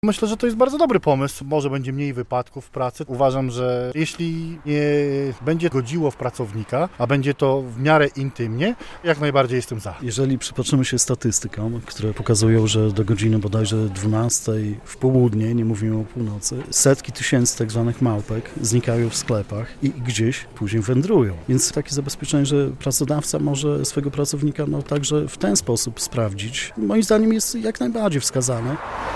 Myślę, że to jest bardzo dobry pomysł. Może będzie mniej wypadków w pracy. Uważam, że jeśli nie będzie godziło w pracownika, a będzie to w miarę intymnie, jak najbardziej jestem za. Jeżeli przypatrzymy się statystykom, które pokazują, że do godziny bodajże 12 w południe, nie mówimy o północy, setki tysięcy tak zwanych małpek znikają w sklepach i gdzieś później wędrują. Więc takie zabezpieczenie, że pracodawca może swego pracownika także w ten sposób sprawdzić, moim zdaniem jest jak najbardziej wskazane.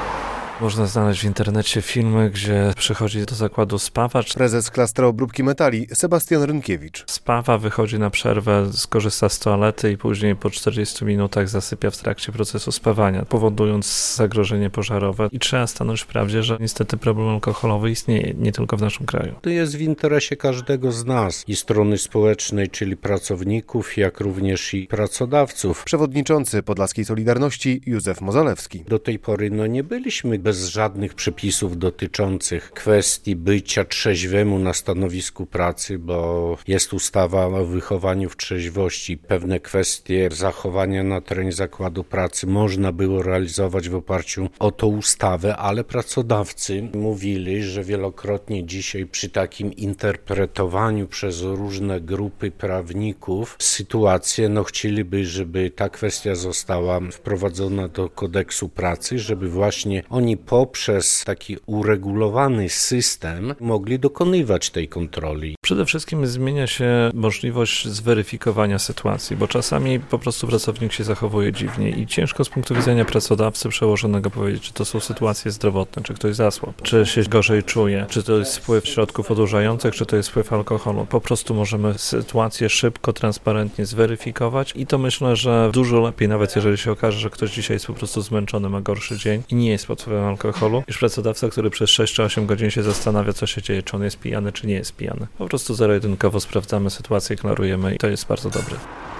Można znaleźć w internecie filmy, gdzie przychodzi do zakładu spawacz. Prezes klastra obróbki metali Sebastian Rynkiewicz. Spawa wychodzi na przerwę, skorzysta z toalety i później po 40 minutach zasypia w trakcie procesu spawania, powodując zagrożenie pożarowe. I trzeba stanąć w prawdzie, że niestety problem alkoholowy istnieje nie tylko w naszym kraju. To jest w interesie każdego z nas, i strony społecznej, czyli pracowników, jak również i pracodawców. Przewodniczący Podlaskiej Solidarności Józef Mozalewski. Do tej pory nie byliśmy bez żadnych przepisów dotyczących kwestii bycia trzeźwemu na stanowisku pracy, bo jest ustawa o wychowaniu w trzeźwości. Pewne kwestie zachowania na terenie zakładu pracy można było realizować w oparciu o tą ustawę, ale pracodawcy mówili, że wielokrotnie dzisiaj przy takim interpretowaniu przez różne grupy prawników sytuacje, chcieliby, żeby ta kwestia została wprowadzona do kodeksu pracy, żeby właśnie oni poprzez taki uregulowany system mogli dokonywać tej kontroli. Przede wszystkim zmienia się możliwość zweryfikowania sytuacji, bo czasami po prostu pracownik się zachowuje dziwnie i ciężko z punktu widzenia pracodawcy przełożonego powiedzieć, czy to są sytuacje zdrowotne, czy ktoś zasłabł, czy się gorzej czuje, czy to jest wpływ środków odurzających, czy to jest wpływ alkoholu. Po prostu możemy sytuację szybko, transparentnie zweryfikować i to myślę, że dużo lepiej, nawet jeżeli się okaże, że ktoś dzisiaj jest po prostu zmęczony, ma gorszy dzień i nie jest pod wpływem alkoholu, niż pracodawca, który przez 6 czy 8 godzin się zastanawia, co się dzieje, czy on jest pijany, czy nie jest pijany. Po prostu zero-jedynkowo sprawdzamy sytuację, klarujemy i to jest bardzo dobre.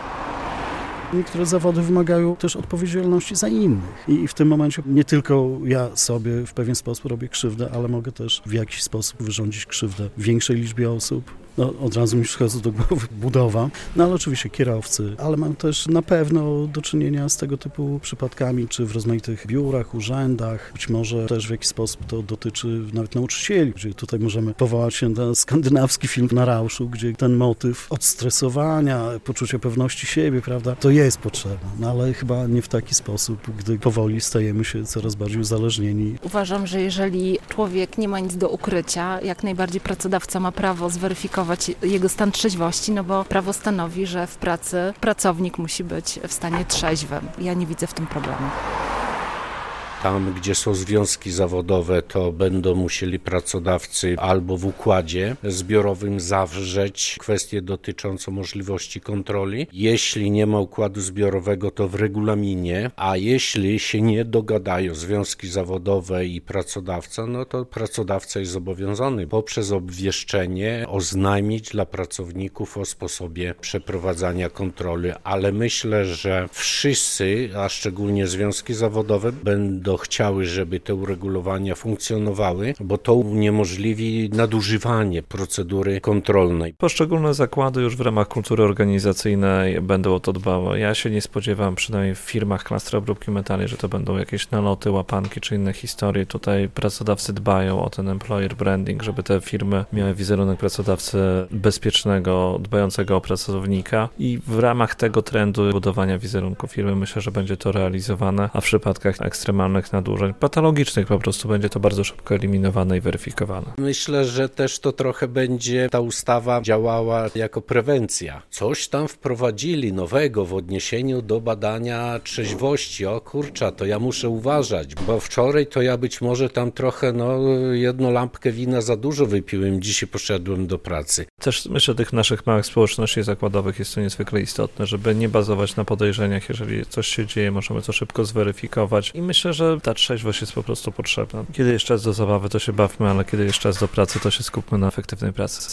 Niektóre zawody wymagają też odpowiedzialności za innych i w tym momencie nie tylko ja sobie w pewien sposób robię krzywdę, ale mogę też w jakiś sposób wyrządzić krzywdę większej liczbie osób. Od razu mi przychodzi do głowy budowa, ale oczywiście kierowcy, ale mam też na pewno do czynienia z tego typu przypadkami, czy w rozmaitych biurach, urzędach, być może też w jakiś sposób to dotyczy nawet nauczycieli, gdzie tutaj możemy powołać się na skandynawski film Na Rauszu, gdzie ten motyw odstresowania, poczucia pewności siebie, prawda, to jest potrzebne, ale chyba nie w taki sposób, gdy powoli stajemy się coraz bardziej uzależnieni. Uważam, że jeżeli człowiek nie ma nic do ukrycia, jak najbardziej pracodawca ma prawo zweryfikować jego stan trzeźwości, bo prawo stanowi, że w pracy pracownik musi być w stanie trzeźwym. Ja nie widzę w tym problemu. Tam, gdzie są związki zawodowe, to będą musieli pracodawcy albo w układzie zbiorowym zawrzeć kwestię dotyczącą możliwości kontroli. Jeśli nie ma układu zbiorowego, to w regulaminie, a jeśli się nie dogadają związki zawodowe i pracodawca, to pracodawca jest zobowiązany poprzez obwieszczenie oznajmić dla pracowników o sposobie przeprowadzania kontroli. Ale myślę, że wszyscy, a szczególnie związki zawodowe, będą chciały, żeby te uregulowania funkcjonowały, bo to uniemożliwi nadużywanie procedury kontrolnej. Poszczególne zakłady już w ramach kultury organizacyjnej będą o to dbały. Ja się nie spodziewam, przynajmniej w firmach klastra obróbki metali, że to będą jakieś naloty, łapanki czy inne historie. Tutaj pracodawcy dbają o ten employer branding, żeby te firmy miały wizerunek pracodawcy bezpiecznego, dbającego o pracownika i w ramach tego trendu budowania wizerunku firmy myślę, że będzie to realizowane, a w przypadkach ekstremalnych nadużyć patologicznych po prostu będzie to bardzo szybko eliminowane i weryfikowane. Myślę, że też to trochę będzie ta ustawa działała jako prewencja. Coś tam wprowadzili nowego w odniesieniu do badania trzeźwości. O kurczę, to ja muszę uważać, bo wczoraj to ja być może tam trochę jedną lampkę wina za dużo wypiłem, dzisiaj poszedłem do pracy. Też myślę, że tych naszych małych społeczności zakładowych jest to niezwykle istotne, żeby nie bazować na podejrzeniach, jeżeli coś się dzieje, możemy to szybko zweryfikować i myślę, że ta trzeźwość jest po prostu potrzebna. Kiedy jest czas do zabawy, to się bawmy, ale kiedy jest czas do pracy, to się skupmy na efektywnej pracy.